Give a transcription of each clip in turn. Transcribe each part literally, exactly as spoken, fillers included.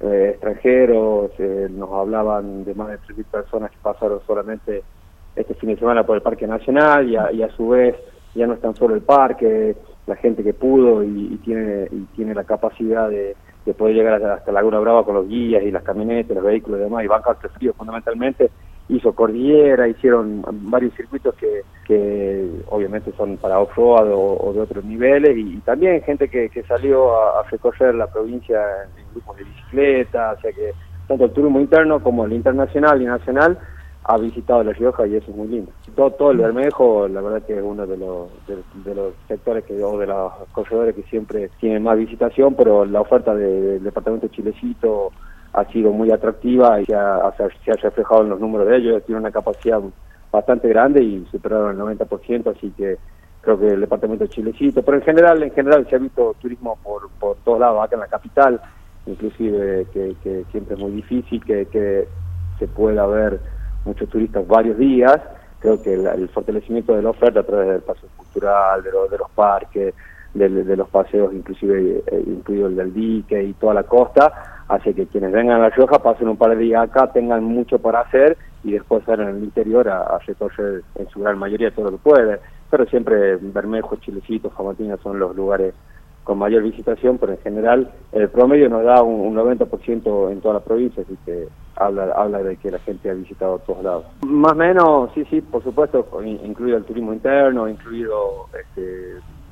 eh, extranjeros, eh, nos hablaban de más de tres mil personas que pasaron solamente este fin de semana por el Parque Nacional, y a, y a su vez ya no es tan solo el parque, la gente que pudo y, y tiene y tiene la capacidad de, de poder llegar hasta, hasta Laguna Brava con los guías y las camionetas, los vehículos y demás, y bancarte frío fundamentalmente, hizo cordillera, hicieron varios circuitos que, que obviamente son para off-road o, o de otros niveles, y, y también gente que, que salió a, a recorrer la provincia en, en grupos de bicicleta, o sea que tanto el turismo interno como el internacional y nacional ha visitado La Rioja, y eso es muy lindo. Todo, todo el Bermejo, la verdad que es uno de los, de, de los sectores que, o de los corredores que siempre tienen más visitación, pero la oferta de, del departamento de Chilecito ha sido muy atractiva y se ha, se ha reflejado en los números de ellos. Tiene una capacidad bastante grande y superaron el noventa por ciento, así que creo que el departamento de Chilecito, pero en general en general se ha visto turismo por, por todos lados, acá en la capital, inclusive que, que siempre es muy difícil que, que se pueda ver muchos turistas varios días. Creo que el, el fortalecimiento de la oferta a través del paseo cultural, de, lo, de los parques, de, de los paseos, inclusive eh, incluido el del dique y toda la costa, hace que quienes vengan a La Rioja pasen un par de días acá, tengan mucho para hacer y después salgan en el interior a, a recorrer en su gran mayoría todo lo que puede. Pero siempre Bermejo, Chilecito, Famatina son los lugares con mayor visitación, pero en general el promedio nos da un, un noventa por ciento en toda la provincia, así que habla habla de que la gente ha visitado todos lados. Más o menos, sí, sí, por supuesto, incluido el turismo interno, incluido este,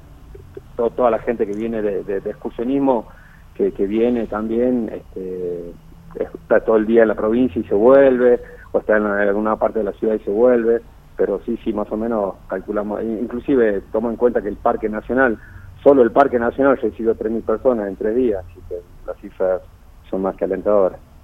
to, toda la gente que viene de, de, de excursionismo, que, que viene también, este, está todo el día en la provincia y se vuelve, o está en alguna parte de la ciudad y se vuelve, pero sí, sí, más o menos calculamos, inclusive tomo en cuenta que el Parque Nacional, solo el Parque Nacional recibió tres mil personas en tres días, así que las cifras son más que alentadoras.